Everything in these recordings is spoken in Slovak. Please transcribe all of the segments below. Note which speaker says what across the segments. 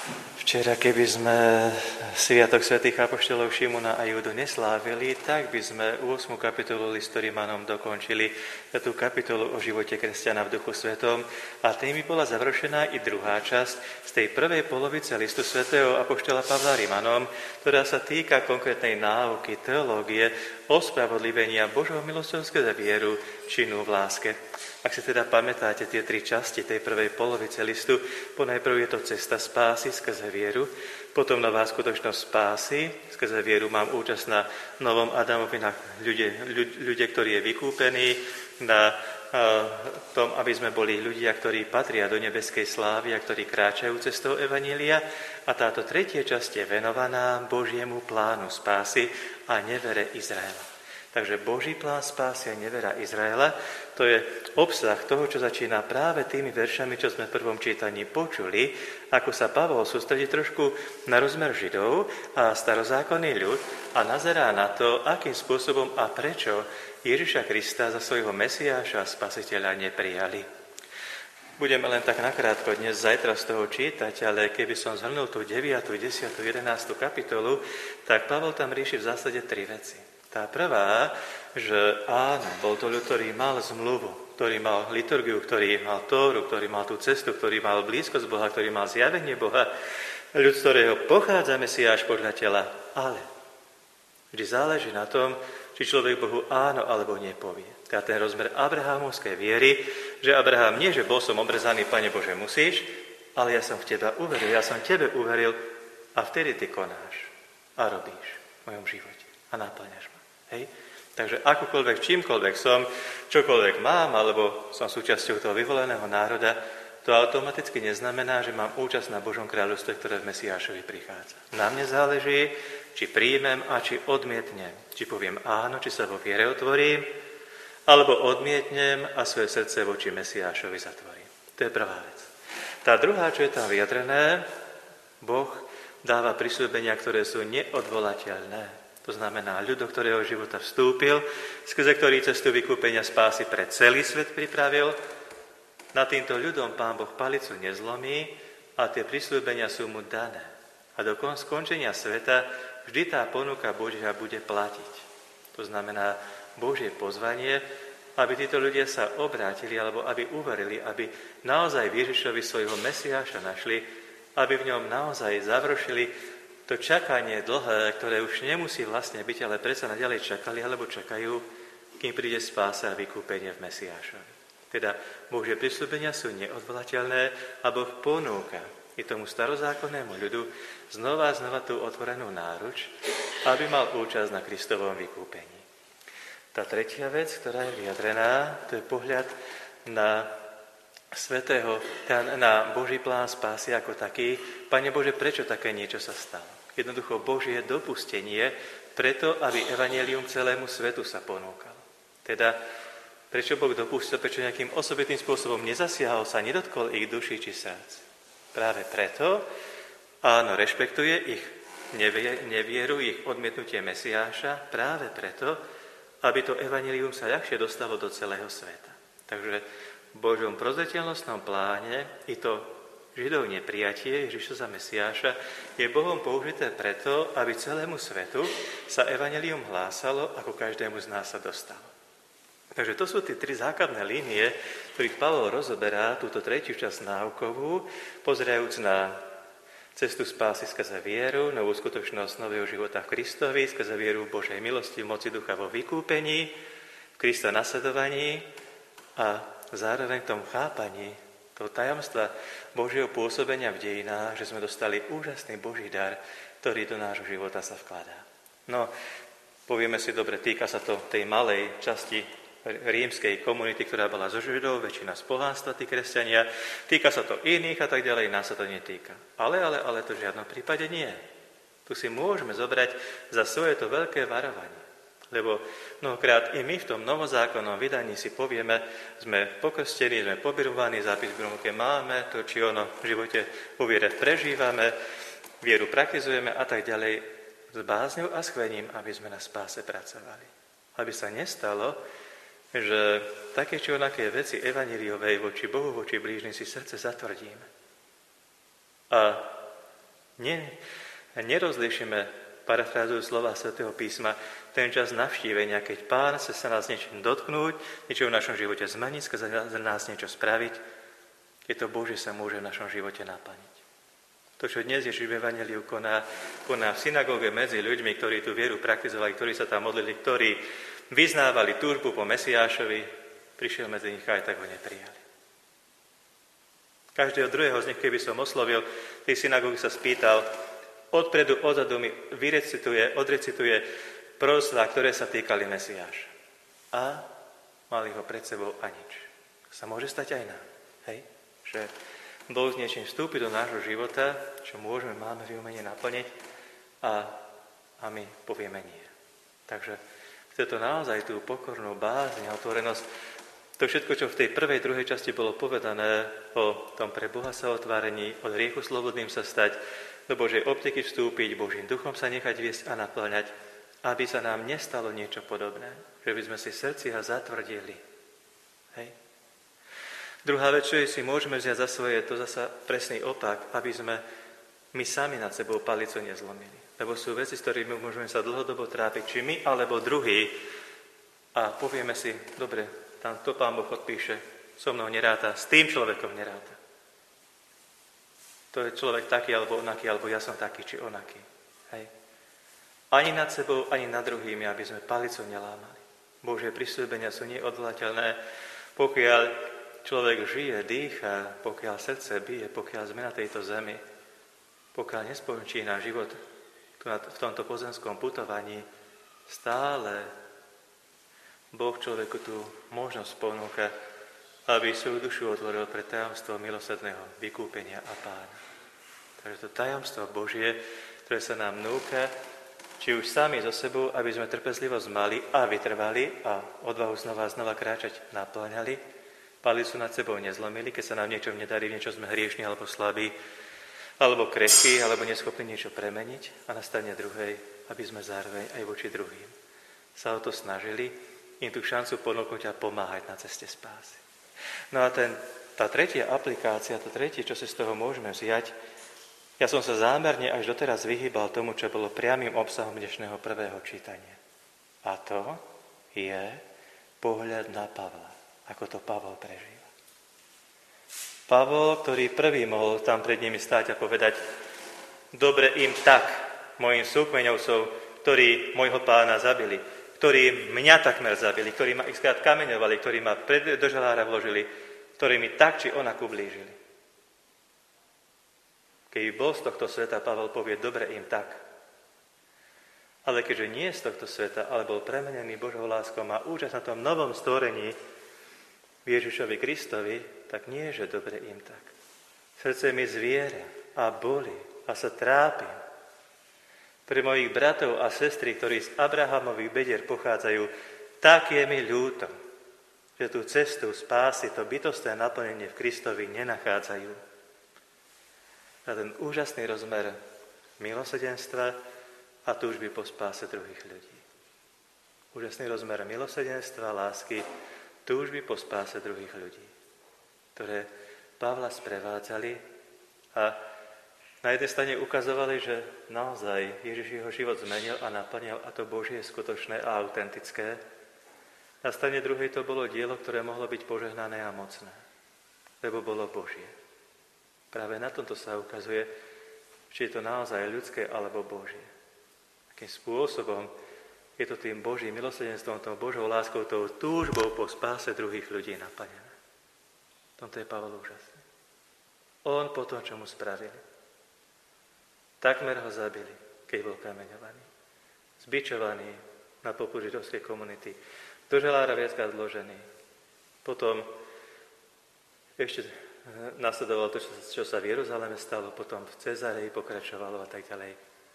Speaker 1: Včera, keby sme Sviatok svätých apoštolov Šimona a Júdu neslávili, tak by sme 8. kapitolu listu Rimanom dokončili, tú kapitolu o živote kresťana v Duchu Svetom, a tým by bola završená i druhá časť z tej prvej polovice listu svätého apoštola Pavla Rimanom, ktorá sa týka konkrétnej náuky, teológie, ospravodlivenia Božou milosťou skrze vieru, činu v láske. Ak si teda pamätáte tie tri časti tej prvej polovice listu, ponajprv je to cesta spásy skrze vieru, potom nová skutočnosť spásy, skrze vieru mám účasť na novom Adamovi, na ľudia, ktorý je vykúpený, na tom, aby sme boli ľudia, ktorí patria do nebeskej slávy a ktorí kráčajú cestou Evanília. A táto tretia časť je venovaná Božiemu plánu spásy a nevere Izraela. Takže Boží plán spásy a nevera Izraela, to je obsah toho, čo začína práve tými veršami, čo sme v prvom čítaní počuli, ako sa Pavol sústredí trošku na rozmer Židov a starozákonný ľud a nazerá na to, akým spôsobom a prečo Ježiša Krista za svojho Mesiáša a Spasiteľa neprijali. Budeme len tak nakrátko dnes, zajtra z toho čítať, ale keby som zhrnul tú 9., 10., 11. kapitolu, tak Pavol tam rieši v zásade tri veci. Tá prvá, že áno, bol to ľud, ktorý mal zmluvu, ktorý mal liturgiu, ktorý mal Tóru, ktorý mal tú cestu, ktorý mal blízkosť Boha, ktorý mal zjavenie Boha, ľud, z ktorého pochádza Mesiáš podľa tela. Ale vždy záleží na tom, či človek Bohu áno alebo nepovie. Teda ten rozmer abrahámovskej viery, že Abraham nie, že bol som obrezaný, Pane Bože, musíš, ale ja som v teba uveril, ja som tebe uveril a vtedy ty konáš a robíš v mojom živote a naplňaš ma. Hej? Takže akokoľvek, čímkoľvek som, čokoľvek mám, alebo som súčasťou toho vyvoleného národa, to automaticky neznamená, že mám účasť na Božom kráľovstve, ktoré v Mesiášovi prichádza. Na mne záleží, či príjmem a či odmietnem. Či poviem áno, či sa vo viere otvorím, alebo odmietnem a svoje srdce voči Mesiášovi zatvorím. To je prvá vec. Tá druhá, čo je tam vyjadrené, Boh dáva prisľúbenia, ktoré sú neodvolateľné. To znamená, ľud, do ktorého života vstúpil, skrze ktorý cestu vykúpenia spásy pre celý svet pripravil. Na týmto ľudom Pán Boh palicu nezlomí a tie prisľúbenia sú mu dané. A do skončenia sveta vždy tá ponuka Božia bude platiť. To znamená Božie pozvanie, aby títo ľudia sa obrátili alebo aby uverili, aby naozaj v Ježišovi svojho Mesiáša našli, aby v ňom naozaj završili to čakanie dlhé, ktoré už nemusí vlastne byť, ale predsa naďalej čakali alebo čakajú, kým príde spása a vykúpenie v Mesiášovi. Teda Božie prisľúbenia sú neodvolateľné a Boh ponúka i tomu starozákonnému ľudu znova tú otvorenú náruč, aby mal účasť na Kristovom vykúpení. Tá tretia vec, ktorá je vyjadrená, to je pohľad na na Boží plán spásy ako taký. Pane Bože, prečo také niečo sa stalo? Jednoducho Božie dopustenie preto, aby evanjelium celému svetu sa ponúkalo. Teda, prečo Boh dopustil, prečo nejakým osobitným spôsobom nezasiahol sa, nedotkol ich duší či srdc. Práve preto, áno, rešpektuje ich nevieru, ich odmietnutie Mesiáša, práve preto, aby to evanjelium sa ľahšie dostalo do celého sveta. Takže v Božom prozreteľnostnom pláne i to Židov neprijatie Ježiša za Mesiáša je Bohom použité preto, aby celému svetu sa evanjelium hlásalo, ako každému z nás sa dostalo. Takže to sú tie tri základné línie, ktorých Pavol rozoberá túto tretiu časť náukovú, pozerajúc na cestu spásy skrze vieru, novú skutočnosť nového života v Kristovi, skrze vieru v Božej milosti, v moci ducha vo vykúpení, v Krista nasledovaní a zároveň v tom chápaní toho tajomstva Božieho pôsobenia v dejinách, že sme dostali úžasný Boží dar, ktorý do nášho života sa vkladá. No, povieme si dobre, týka sa to tej malej časti rímskej komunity, ktorá bola zo Židov, väčšina z pohánstva, tí kresťania, týka sa to iných a tak ďalej, nás sa to netýka. Ale to v žiadnom prípade nie. Tu si môžeme zobrať za svoje to veľké varovanie. Lebo mnohokrát i my v tom novozákonnom vydaní si povieme, sme pokrstení, sme pobirovaní, zápis v Bromke máme, to či ono v živote vo viere prežívame, vieru praktizujeme a tak ďalej, s bázňou a schvením, aby sme na spáse pracovali. Aby sa nestalo, že také či onaké veci evanjeliovej voči Bohu, voči blížnym si srdce zatvrdíme. A Nerozlišíme, parafrázujú slova Svätého písma, ten čas navštívenia, keď Pán chce sa nás niečím dotknúť, niečo v našom živote zmeniť, chce za nás niečo spraviť, keď to Božie sa môže v našom živote naplniť. To, čo dnes Ježiš v Evanjeliu koná v synagóge medzi ľuďmi, ktorí tú vieru praktizovali, ktorí sa tam modlili, ktorí vyznávali túžbu po Mesiášovi, prišiel medzi nich a aj tak ho neprijali. Každého druhého z nich, keby som oslovil, v tej synagóge sa spýtal, odpredu, odzadu mi odrecituje proroctvá, ktoré sa týkali Mesiáša. A mali ho pred sebou a nič. To sa môže stať aj nám. Hej? Že Boh s niečím vstúpi do nášho života, čo máme v umení naplniť a my povieme nie. Takže chce to naozaj tú pokornú bázeň a otvorenosť. To všetko, čo v tej prvej, druhej časti bolo povedané o tom pre Boha sa otvárení, od hriechu slobodným sa stať, do Božej optiky vstúpiť, Božím duchom sa nechať viesť a naplňať, aby sa nám nestalo niečo podobné, že by sme si srdcia zatvrdili. Hej? Druhá vec, čo si môžeme vziať za svoje, je to zasa presný opak, aby sme my sami nad sebou palicu nezlomili. Lebo sú veci, s ktorými môžeme sa dlhodobo trápiť, či my, alebo druhý, a povieme si, dobre, tam to Pán Boh odpíše, so mnou neráta, s tým človekom neráta. To je človek taký, alebo onaký, alebo ja som taký, či onaký. Hej. Ani nad sebou, ani nad druhými, aby sme palicu nelámali. Božie prisľúbenia sú neodvolateľné, pokiaľ človek žije, dýcha, pokiaľ srdce bije, pokiaľ sme na tejto zemi, pokiaľ nespočí náš život v tomto pozemskom putovaní, stále Boh človeku tú možnosť ponúka, aby svoju dušu otvoril pre tajomstvo milosrdného vykúpenia a Pána. Takže to tajomstvo Božie, ktoré sa nám núka, či už sami so sebou, aby sme trpezlivosť mali a vytrvali a odvahu znova a znova kráčať naplňali, palicu nad sebou nezlomili, keď sa nám niečo nedarí, niečo sme hriešni alebo slabí, alebo krehkí, alebo neschopní niečo premeniť a na strane druhej, aby sme zároveň aj voči druhým sa o to snažili, im tú šancu ponúknuť a pomáhať na ceste spásy. No a tá tretia aplikácia, to tretie, čo si z toho môžeme vziať, ja som sa zámerne až doteraz vyhýbal tomu, čo bolo priamym obsahom dnešného prvého čítania. A to je pohľad na Pavla, ako to Pavol prežíva. Pavol, ktorý prvý mohol tam pred nimi stáť a povedať, dobre im tak, mojim súkmeňovcov, ktorí môjho Pána zabili, ktorí mňa takmer zabili, ktorí ma xkrát kameňovali, ktorí ma do žalára vložili, ktorí mi tak či onak ublížili. Keby bol z tohto sveta, Pavel povie, dobre im tak. Ale keďže nie je z tohto sveta, ale bol premenený Božou láskou, má účasť na tom novom stvorení Ježišovi Kristovi, tak nie je, že dobre im tak. Srdce mi zviera a boli a sa trápim. Pre mojich bratov a sestry, ktorí z Abrahamových bedier pochádzajú, tak je mi ľúto, že tú cestu spásy, to bytostné naplnenie v Kristovi nenachádzajú. A ten úžasný rozmer milosrdenstva a túžby po spáse druhých ľudí. Úžasný rozmer milosrdenstva, lásky, túžby po spáse druhých ľudí, ktoré Pavla sprevádzali a na jednej strane ukazovali, že naozaj Ježiš jeho život zmenil a naplnil a to Božie je skutočné a autentické. Na strane druhej to bolo dielo, ktoré mohlo byť požehnané a mocné, lebo bolo Božie. Práve na tomto sa ukazuje, či je to naozaj ľudské alebo Božie. Akým spôsobom je to tým Božím milosrdenstvom, tou Božou láskou, tou túžbou po spáse druhých ľudí naplnené. V tomto je Pavol úžasný. On po tom, čo mu spravili. Takmer ho zabili, keď bol kameňovaný. Zbičovaný na popud židovskej komunity. Do žalára viackrát zložený. Potom ešte nasledovalo to, čo sa v Jeruzaleme stalo, potom v Cezareji pokračovalo a tak ďalej.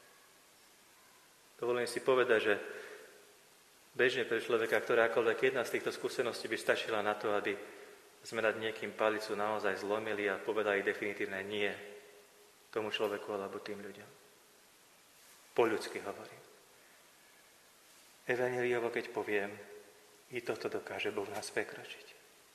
Speaker 1: Dovolím si povedať, že bežne pre človeka, ktorákoľvek jedna z týchto skúseností by stačila na to, aby sme nad niekým palicu naozaj zlomili a povedali definitívne nie tomu človeku alebo tým ľuďom. Po ľudsky hovorím. Evanjeliovo, keď poviem, i toto dokáže Boh nás prekročiť.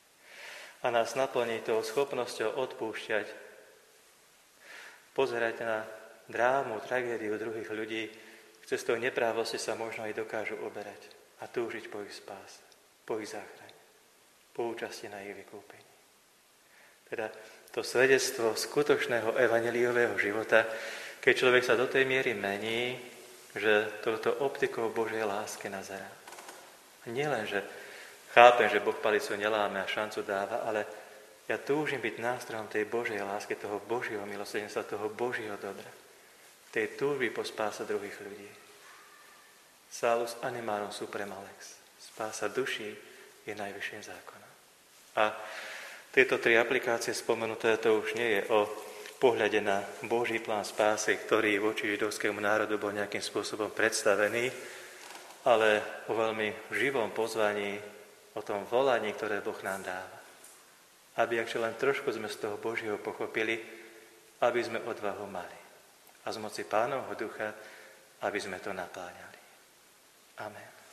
Speaker 1: A nás naplní tou schopnosťou odpúšťať, pozerať na drámu, tragédiu druhých ľudí, cestou neprávosti sa možno aj dokážu oberať a túžiť po ich spáse, po ich záchrane, po účasti na ich vykúpení. Teda to svedectvo skutočného evanjeliového života, keď človek sa do tej miery mení, že touto optikou Božej lásky nazerá. A nielen, že chápem, že Boh palicu neláme a šancu dáva, ale ja túžim byť nástrojom tej Božej lásky, toho Božieho milosrdenstva, toho Božieho dobra, tej túžby po spáse druhých ľudí. Salus animarum suprema lex. Spása duší je najvyšším zákonom. A tieto tri aplikácie spomenuté, to už nie je o pohľade na Boží plán spásy, ktorý voči židovskému národu bol nejakým spôsobom predstavený, ale o veľmi živom pozvaní, o tom volaní, ktoré Boh nám dáva. Aby ak len trošku sme z toho Božieho pochopili, aby sme odvahu mali. A z moci Pánovho ducha, aby sme to napláňali. Amen.